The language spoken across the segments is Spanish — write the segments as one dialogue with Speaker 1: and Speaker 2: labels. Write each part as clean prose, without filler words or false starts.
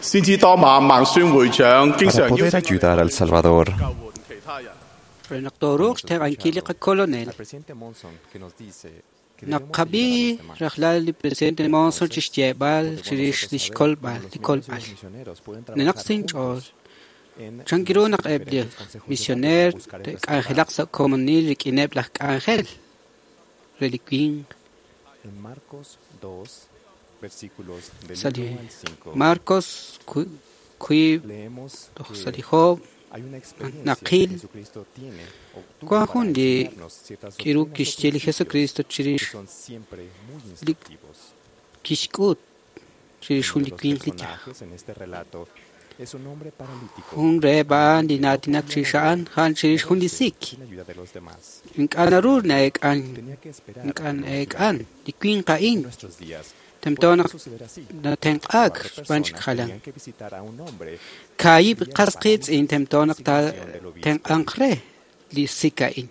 Speaker 1: Para poder ayudar al Salvador.
Speaker 2: Al
Speaker 1: presidente Monson que nos dice que
Speaker 2: Naqabi rahlal presidente Monson chisjebal chirish dishkolbal dikolbal nenaqsin chol changiro naqebli misioner angelak sa komunil rikineb lak angel reliquin
Speaker 1: en Marcos 2 versículos del 1
Speaker 2: sali
Speaker 1: al 5
Speaker 2: Marcos kui
Speaker 1: leemos
Speaker 2: saliho
Speaker 1: hay una experiencia
Speaker 2: naqil
Speaker 1: que Jesucristo tiene o tuvo
Speaker 2: kwa
Speaker 1: para
Speaker 2: hundi
Speaker 1: enseñarnos ciertas
Speaker 2: kiru
Speaker 1: doctrinas o
Speaker 2: kishjeli Jesucristo
Speaker 1: principios que
Speaker 2: chirish
Speaker 1: son siempre muy instructivos.
Speaker 2: kishkut chirish
Speaker 1: Uno
Speaker 2: hundi
Speaker 1: de los
Speaker 2: quin klita
Speaker 1: personajes en este relato es un hombre paralítico
Speaker 2: hun reban dinatinak chishaan han chirish hundi sik
Speaker 1: sin ayuda de los demás.
Speaker 2: inkanarur na ekan
Speaker 1: Tenía que esperar
Speaker 2: inkan
Speaker 1: unos días.
Speaker 2: ekan dikwin
Speaker 1: En
Speaker 2: kain
Speaker 1: nuestros días
Speaker 2: temtonak
Speaker 1: podría suceder así.
Speaker 2: na tengak
Speaker 1: Cuatro
Speaker 2: banch
Speaker 1: personas
Speaker 2: khalang
Speaker 1: tenían que visitar a un hombre
Speaker 2: kayib qasqits in temtonak ta teng ankre li sikain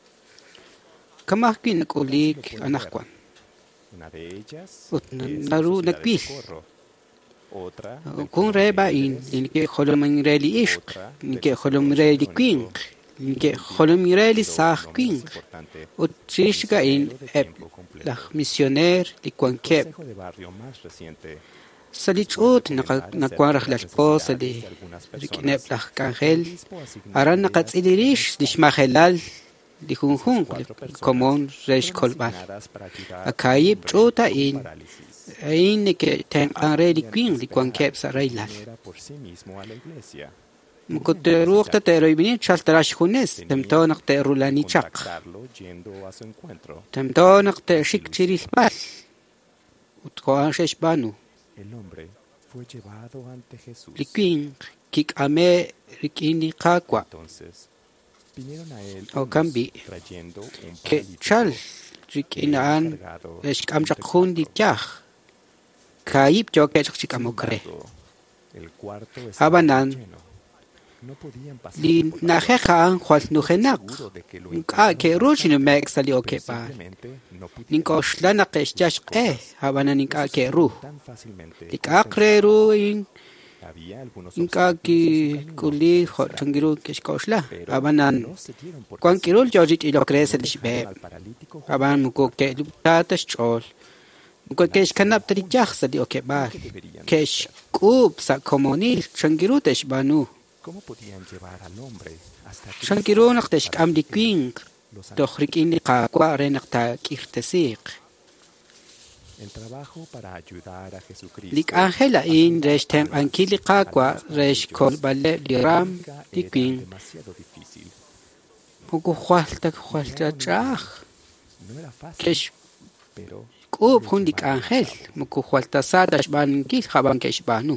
Speaker 2: kamah kin kulik anakwan
Speaker 1: una de ellas
Speaker 2: Ut
Speaker 1: es la
Speaker 2: naru
Speaker 1: sociedad de
Speaker 2: nakbil
Speaker 1: socorro. Otra
Speaker 2: kun reba in linke kholom reli ishq linke kholom reli kwin linke kholom reli sah kwin ut chishka in la misioner li kwankep
Speaker 1: consejo de barrio más reciente
Speaker 2: salichut nakwarah la esposa de rikinep la kangel aran nakatsilish dishmahelal di hunhun komon resh kolban akayib chuta in ain ke teng are di queen di kwankep sa railal
Speaker 1: era por sí mismo a la iglesia
Speaker 2: mukoteruqta teroybini chaltarash khunes temtonak te rulani chaq
Speaker 1: contactarlo yendo a su encuentro.
Speaker 2: temtonak te shik chiril bal utkoan shesh banu
Speaker 1: El hombre fue llevado ante Jesús.
Speaker 2: li queen kik ame rikini qaqwa
Speaker 1: Entonces vinieron a él
Speaker 2: o
Speaker 1: unos
Speaker 2: cambi
Speaker 1: trayendo un
Speaker 2: ke
Speaker 1: paralítico
Speaker 2: chal rikinan eshkam chaqhun di kyah kayib joke chaqchikamokre
Speaker 1: el cuarto estaba
Speaker 2: habanan
Speaker 1: lleno. No podían pasar
Speaker 2: li
Speaker 1: por la
Speaker 2: nakhekhan khwal nuhenak
Speaker 1: seguro de que lo
Speaker 2: ka ke rojin mek sali oke
Speaker 1: pero
Speaker 2: pa
Speaker 1: simplemente no pudieron
Speaker 2: ninkoshla qeshjash habana ninka ke ru
Speaker 1: tan fácilmente.
Speaker 2: likaqre ru in
Speaker 1: Había algunos
Speaker 2: inka ki kuli khangiru keshkoshla habanan
Speaker 1: no se dieron por
Speaker 2: kwan kirul jojit ilokre selishbe
Speaker 1: al paralítico
Speaker 2: haban muko ke luptatas chol muko kesh kanap tri jakh sali oke ba kesh kub sa komonil changiru teshbanu
Speaker 1: ¿Cómo podían llevar al hombre hasta Cristo?
Speaker 2: changiru naqtesh am di queen dokhrik in qaqwa renaqta kirtesiq
Speaker 1: El trabajo para ayudar a Jesucristo
Speaker 2: lik angela in resh tem ankili qaqwa resh kol balle liram di
Speaker 1: era
Speaker 2: queen
Speaker 1: demasiado difícil.
Speaker 2: muko khwalta chakh
Speaker 1: No era fácil,
Speaker 2: kesh
Speaker 1: pero
Speaker 2: kub hundik angel muko khwalta sadash ban kil khaban kesh banu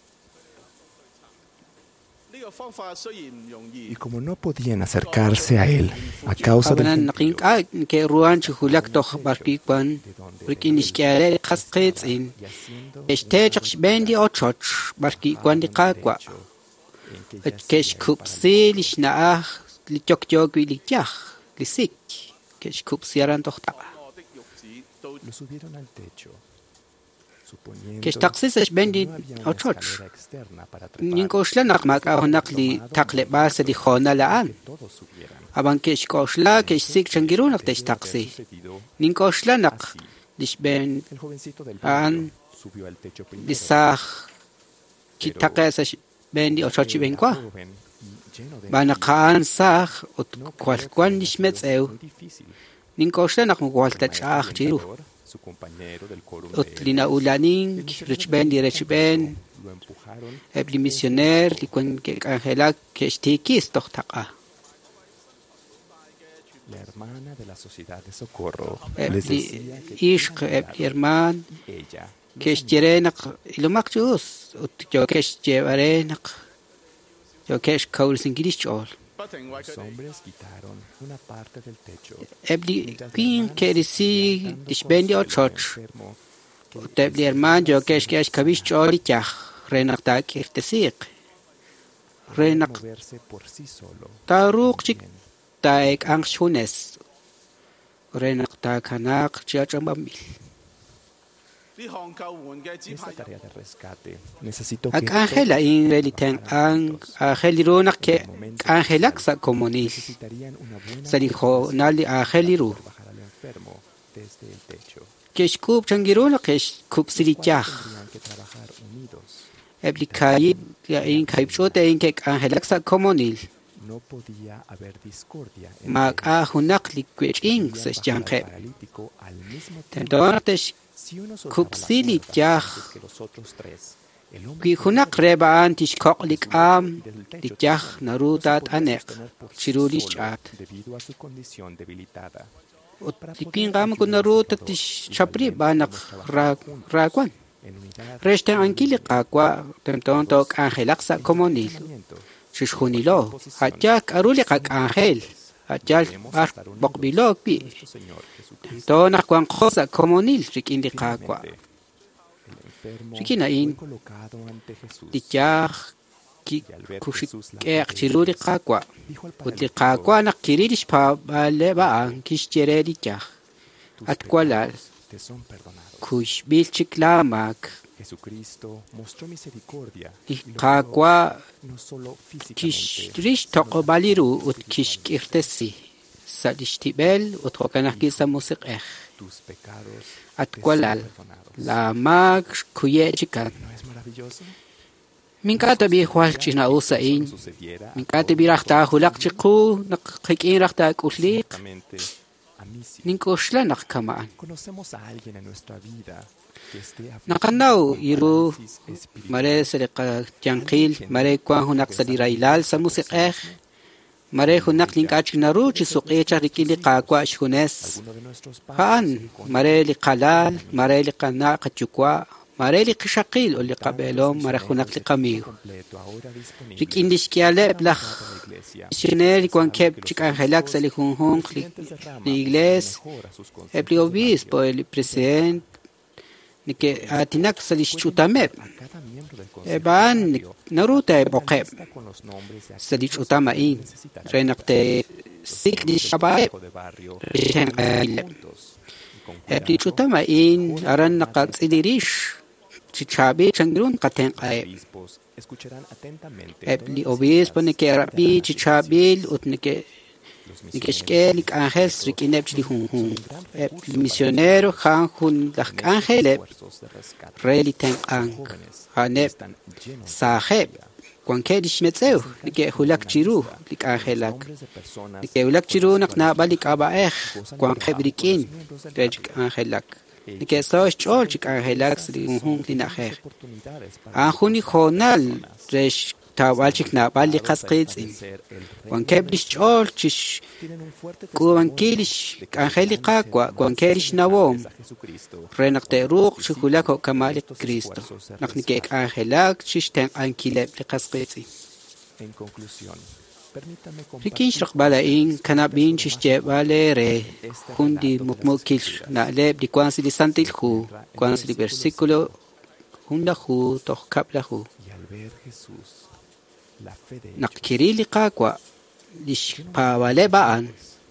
Speaker 1: y como no podían acercarse a él a causa
Speaker 2: habanan
Speaker 1: del
Speaker 2: naqin ka ke ruan chulak to barki kwan rikin iskale khasqit in estechq bendi ochoch barki kwan di qaqwa et kesh kupsil ishnaah li chokjog li kyah li sik kesh kupsiaran tohta
Speaker 1: lo subieron al techo, suponiendo
Speaker 2: kesh taqsis ish bendi
Speaker 1: no había una
Speaker 2: ochoch
Speaker 1: escalera externa para trepar,
Speaker 2: ninkoshla naqmak ahonak li taqle bas li khona laan
Speaker 1: todos subieran.
Speaker 2: aban kesh koshla kesh sik changirunak tesh taqsi
Speaker 1: Sucedido
Speaker 2: ninkoshla naq
Speaker 1: así.
Speaker 2: lishben
Speaker 1: El jovencito del
Speaker 2: An
Speaker 1: barrio subió al techo primero.
Speaker 2: lisah kitaqesa bendi ochochi benkwa
Speaker 1: Joven y lleno de
Speaker 2: bana qan sah ut kwalkwan nishmetsew
Speaker 1: muy difícil.
Speaker 2: ninkoshla naq mugwalta chach chiru
Speaker 1: Su compañero del coro
Speaker 2: ut lina ulaning richben di richben
Speaker 1: lo empujaron
Speaker 2: ebli misioner li kwan ke angela ke stikis tohtaqa
Speaker 1: la hermana de la sociedad de socorro. Les
Speaker 2: ebli
Speaker 1: decía que
Speaker 2: ishq ebli herman
Speaker 1: ella,
Speaker 2: ke shjerenak ilumak chus ut jo ke shjerenak jo ke shkaul singilish chol
Speaker 1: los hombres quitaron una parte del techo.
Speaker 2: ebli queen ke risi dishbendi ochoch
Speaker 1: Enfermo,
Speaker 2: Tebli herman jo kesh kabish choli chach renak ta kirtesiq renak
Speaker 1: moverse por sí solo.
Speaker 2: taruq chik taek ang shunes renak ta kanak chiachambamil
Speaker 1: Esta tarea de rescate necesito que
Speaker 2: Ángela in reliten ang Ángeliru que Ángela sa comunil.
Speaker 1: necesitarían una buena
Speaker 2: Sa dijo nali Ángeliru.
Speaker 1: bajar al enfermo desde el techo.
Speaker 2: Que scoop changiru na que scoop silichach.
Speaker 1: Tendrían que trabajar unidos.
Speaker 2: Eblikai in kaipchote in que Ángela sa comunil.
Speaker 1: No podía haber discordia
Speaker 2: Mag ahunak likwich ing sa janke.
Speaker 1: paralítico al mismo tiempo.
Speaker 2: Tentonates
Speaker 1: Si uno soltaba
Speaker 2: kup
Speaker 1: la
Speaker 2: silichach.
Speaker 1: cuerda antes que los otros tres, el hombre
Speaker 2: Qui hunak rebaan tish koklik lichach narutat anek. Chirulish at.
Speaker 1: debido a su condición debilitada.
Speaker 2: Tikin gam kun narutat tish chapri banak ragwan.
Speaker 1: En unidad,
Speaker 2: Resten ankili kakwa tentontok Ángela sa comunil. Shishunilo, Hajak aruli kak Ángel, Hajak bokbilog pi.
Speaker 1: nuestro Señor Jesucristo,
Speaker 2: Tonak kwang khosa comunil rikin di kakwa.
Speaker 1: el enfermo
Speaker 2: Rikina in
Speaker 1: fue colocado ante Jesús.
Speaker 2: dijak ki kushik ek chiruri kakwa.
Speaker 1: Dijo al
Speaker 2: Utli
Speaker 1: paralítico,
Speaker 2: kakwa nak kiridish pa bale baang kishjere dijak.
Speaker 1: tus
Speaker 2: At kwalal
Speaker 1: pecados te son perdonados.
Speaker 2: kush bilchik lamak.
Speaker 1: Jesucristo mostró misericordia
Speaker 2: Di
Speaker 1: y lo
Speaker 2: kakwa
Speaker 1: curó no solo físicamente,
Speaker 2: kishrish toko baliru ut kishkirtesi. Sa dishtibel ut hokanak kisa musik ek.
Speaker 1: tus pecados
Speaker 2: At
Speaker 1: te son
Speaker 2: kwalal
Speaker 1: perdonados.
Speaker 2: la mag kuye chikan.
Speaker 1: ¿No es maravilloso?
Speaker 2: Minkata bi hwal china usain.
Speaker 1: Sucediera
Speaker 2: Minkata bi rakhta hulak chiku nakhikin rakhta kushlik.
Speaker 1: exactamente a mí sí.
Speaker 2: Ninkoshla nakkamaan.
Speaker 1: Conocemos a alguien en nuestra vida que esté
Speaker 2: Nakanaw iru
Speaker 1: parálisis espiritual.
Speaker 2: mare selika jankil mare kwa hunak salirailal sa musik mare hunak linkach naru chi suqe charikili qaqwa shunes.
Speaker 1: Alguno de nuestros padres
Speaker 2: Haan mare li qalal mare li qana qachukwa mare li qishaqil o li qabelom mare hunak li qamiyo.
Speaker 1: completo ahora disponible
Speaker 2: Rik indishkiale blakh
Speaker 1: en la iglesia.
Speaker 2: Shiner kwan kep chikan helak sa li hunhung li igles
Speaker 1: Mejora sus consejos
Speaker 2: Epli obispo el presidente ni que atinak sa li chutamep
Speaker 1: a cada miembro del consejo
Speaker 2: eban naruta e boqeb
Speaker 1: está con los nombres de
Speaker 2: sa li chutama in renakte sik di shabaeb
Speaker 1: de barrio
Speaker 2: rishen aile
Speaker 1: juntos y con
Speaker 2: epli chutama in aran naqatsilish chichabi changrun qaten qaeb
Speaker 1: obispos escucharán atentamente
Speaker 2: epli obispo ni que rabi chichabil ut ni que Nikeshke Ángels rikinep chli hun el misionero han hun dak Ángel reli ten ang hanep saheb kwanke dishmetzeu like hulak chiru lik Ángelak like hulak chiru nak na balik abaeh kwanke brikin rej Ángelak like so chol chik Ángelak sli hun linaher ahuni khonal rej Tawalchik na bali qasqitsin wan keblish chol chish kuwan kilish angeliqa kwan kilish nawom renaqte ruq chulako kamalik Cristo naqnike angelak chish ten ankileb li qasqitsin
Speaker 1: en conclusión permítame
Speaker 2: rikin shqbala in kanabin chish jebale re hundi mukmukil na leb di kwansi di santil khu kwansi di versículo hunda khu toh kapla khu
Speaker 1: y al ver Jesús la fe de
Speaker 2: nakirili qaqwa lish pawale baan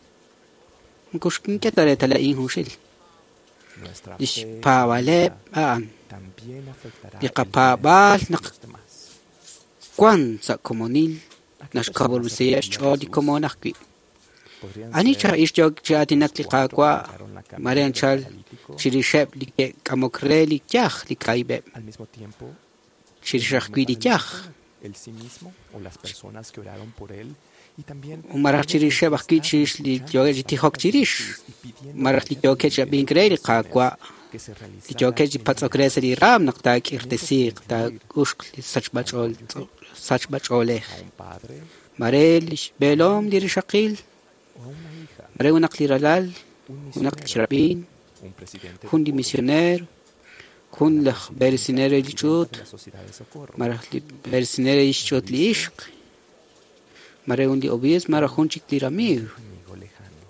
Speaker 2: kushkin ketare tala in hushil
Speaker 1: nuestra
Speaker 2: lish
Speaker 1: fe
Speaker 2: pawale baan
Speaker 1: también afectará
Speaker 2: liqapabal
Speaker 1: a
Speaker 2: nak
Speaker 1: los demás.
Speaker 2: kwan sa komunil nashkabul siyash chodi komonakwi
Speaker 1: Podrían
Speaker 2: ani
Speaker 1: ser
Speaker 2: cha ishjog chatinak liqaqwa
Speaker 1: tocaron la camilla
Speaker 2: marian chal
Speaker 1: del paralítico
Speaker 2: chirishep like kamokreli yah likaibe
Speaker 1: al mismo tiempo
Speaker 2: chirishakwi yah
Speaker 1: él sí mismo o las personas que oraron por él y también
Speaker 2: umarach chirishep akki chish li yoge jitihok chirish
Speaker 1: y pidiendo
Speaker 2: marach li yoge chabin kreli qaqwa
Speaker 1: que se realizara
Speaker 2: Yo que patso crece ram nakta kirtesi ta ushk sach bachole
Speaker 1: a un padre
Speaker 2: marel belom dir shaqil
Speaker 1: o a una hija,
Speaker 2: mare unakli ralal
Speaker 1: un
Speaker 2: unakli
Speaker 1: misionero,
Speaker 2: rabin
Speaker 1: un presidente
Speaker 2: kun di
Speaker 1: de
Speaker 2: misioner kun la bersinere lichut
Speaker 1: la sociedad de socorro.
Speaker 2: mare li bersinere lichut li ishq mare undi obis mare hun chikli rami
Speaker 1: Amigo lejano.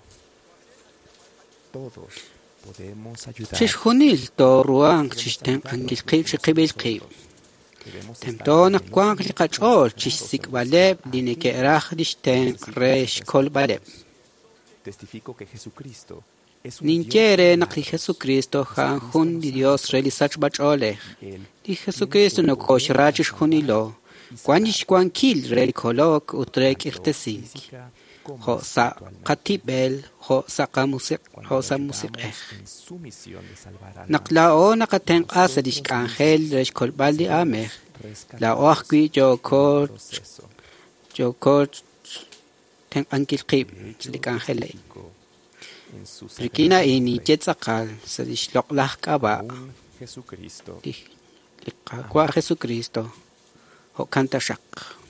Speaker 1: Todos podemos ayudar.
Speaker 2: chish khunil to ruang chish ten angil qib chiqibil qib
Speaker 1: Debemos
Speaker 2: temtona kwang li qachol chish sikbaleb dine ke rah dishten resh kol baleb
Speaker 1: Testifico que Jesucristo
Speaker 2: Ninjere nakli Jesucristo han hun di Dios realizach bachole. Di Jesucristo no kosh rachish hunilo. Kwanish kwan kil relikolok utrek irtesink. Ho sa katibel, ho sa kamusik, ho sa musik Naklao nakateng asa dish angel resh kolbal di ameh. La oakwi jo teng angil qib lik angel Rikina ini jetzakal sa dishlok lah kaba. Di kwa Jesucristo. Ho kanta shak.